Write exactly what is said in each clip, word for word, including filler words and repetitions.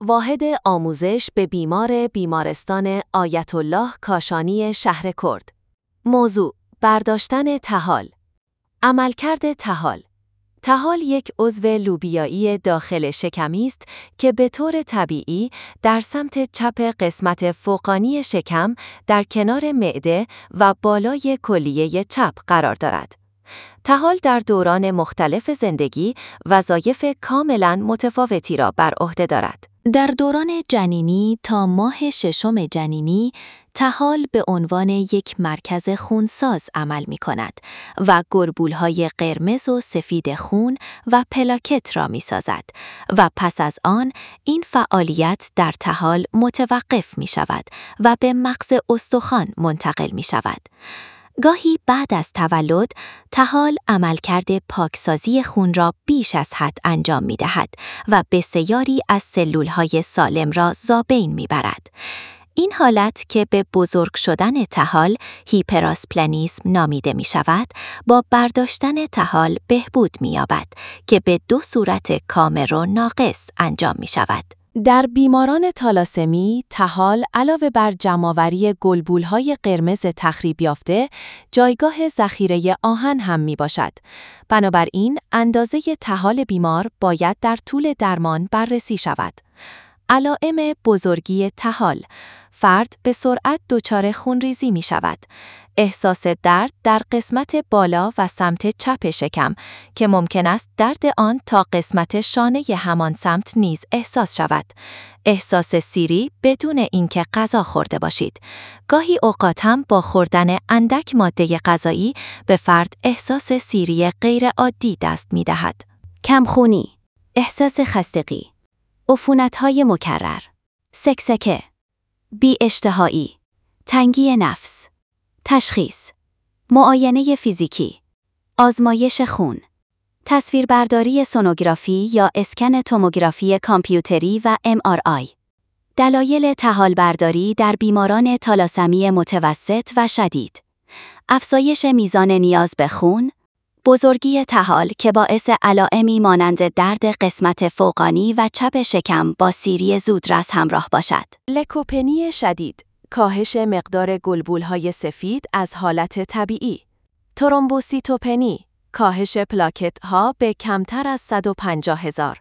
واحد آموزش به بیمار بیمارستان آیت الله کاشانی شهر کرد. موضوع: برداشتن طحال. عملکرد طحال. طحال یک عضو لوبیایی داخل شکمی است که به طور طبیعی در سمت چپ قسمت فوقانی شکم در کنار معده و بالای کلیه چپ قرار دارد. طحال در دوران مختلف زندگی وظایف کاملاً متفاوتی را بر عهده دارد. در دوران جنینی تا ماه ششم جنینی، طحال به عنوان یک مرکز خونساز عمل می کند و گربولهای قرمز و سفید خون و پلاکت را می سازد و پس از آن این فعالیت در طحال متوقف می شود و به مغز استخوان منتقل می شود. گاهی بعد از تولد، طحال عملکرد پاکسازی خون را بیش از حد انجام می دهد و بسیاری از سلولهای سالم را زابین می برد. این حالت که به بزرگ شدن طحال هیپراسپلنیسم نامیده می شود، با برداشتن طحال بهبود می یابد که به دو صورت کامل و ناقص انجام می شود. در بیماران تالاسمی، طحال علاوه بر جمع‌آوری گلبولهای قرمز تخریب یافته، جایگاه ذخیره آهن هم می باشد. بنابراین اندازه طحال بیمار باید در طول درمان بررسی شود. علائم بزرگی طحال: فرد به سرعت دچار خونریزی می شود. احساس درد در قسمت بالا و سمت چپ شکم که ممکن است درد آن تا قسمت شانه همان سمت نیز احساس شود. احساس سیری بدون اینکه غذا خورده باشید. گاهی اوقات هم با خوردن اندک ماده غذایی به فرد احساس سیری غیر عادی دست می دهد. کمخونی، احساس خستگی، عفونت‌های مکرر، سکسکه، بی‌اشتهایی، تنگی نفس. تشخیص: معاینه فیزیکی، آزمایش خون، تصویربرداری سونوگرافی یا اسکن توموگرافی کامپیوتری و ام آر آی. دلایل طحال برداری در بیماران تالاسمی متوسط و شدید: افزایش میزان نیاز به خون، بزرگی طحال که باعث علائمی مانند درد قسمت فوقانی و چپ شکم با سیری زودرس همراه باشد. لکوپنی شدید، کاهش مقدار گلبولهای سفید از حالت طبیعی. ترومبوسیتوپنی، کاهش پلاکت ها به کمتر از صد و پنجاه هزار.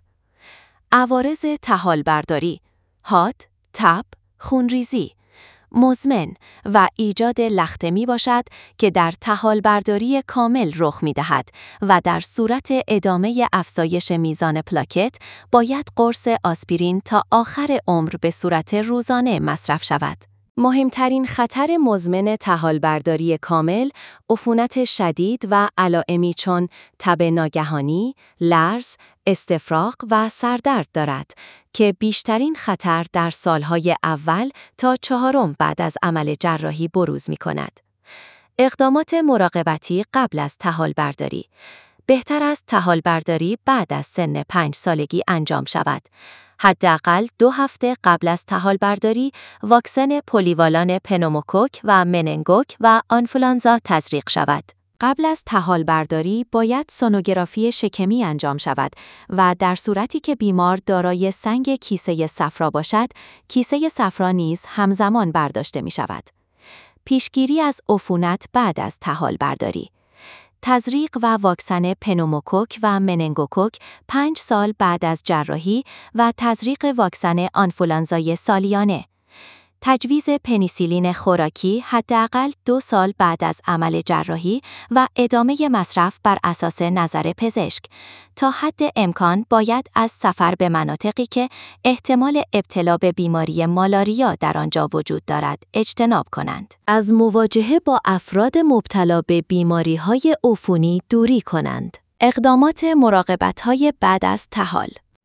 عوارض طحال برداری: حاد، تب، خونریزی مزمن و ایجاد لخته می باشد که در طحال برداری کامل رخ می دهد و در صورت ادامه افزایش میزان پلاکت باید قرص آسپرین تا آخر عمر به صورت روزانه مصرف شود. مهمترین خطر مزمن طحال برداری کامل، عفونت شدید و علائمی چون تب ناگهانی، لرز، استفراغ و سردرد دارد که بیشترین خطر در سالهای اول تا چهارم بعد از عمل جراحی بروز می کند. اقدامات مراقبتی قبل از طحال برداری: بهتر است طحال برداری بعد از سن پنج سالگی انجام شود. حداقل دو هفته قبل از طحال برداری واکسن پلیوالان پنوموکوک و مننگوک و آنفولانزا تزریق شود. قبل از طحال برداری باید سونوگرافی شکمی انجام شود و در صورتی که بیمار دارای سنگ کیسه صفرا باشد، کیسه صفرا نیز همزمان برداشته می شود. پیشگیری از عفونت بعد از طحال برداری: تزریق و واکسن پنوموکوک و مننگوکوک پنج سال بعد از جراحی و تزریق واکسن آنفولانزای سالیانه. تجویز پنیسیلین خوراکی حداقل دو سال بعد از عمل جراحی و ادامه مصرف بر اساس نظر پزشک. تا حد امکان باید از سفر به مناطقی که احتمال ابتلا به بیماری مالاریا در آنجا وجود دارد اجتناب کنند. از مواجهه با افراد مبتلا به بیماری‌های عفونی دوری کنند. اقدامات مراقبت‌های بعد از طحال: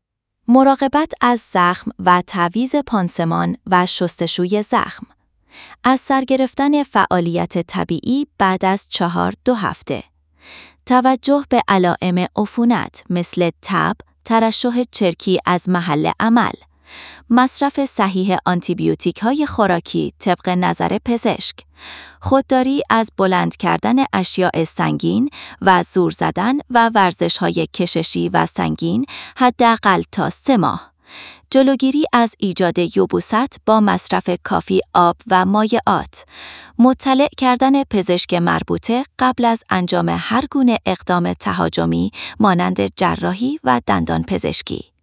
مراقبت از زخم و تعویض پانسمان و شستشوی زخم. از سر گرفتن فعالیت طبیعی بعد از چهار دو هفته. توجه به علائم عفونت مثل تب، ترشح چرکی از محل عمل. مصرف صحیح آنتیبیوتیک‌های خوراکی طبق نظر پزشک. خودداری از بلند کردن اشیاء سنگین و زور زدن و ورزش‌های کششی و سنگین حداقل تا سه ماه. جلوگیری از ایجاد یبوست با مصرف کافی آب و مایعات، مطلع کردن پزشک مربوطه قبل از انجام هر گونه اقدام تهاجمی مانند جراحی و دندان پزشکی.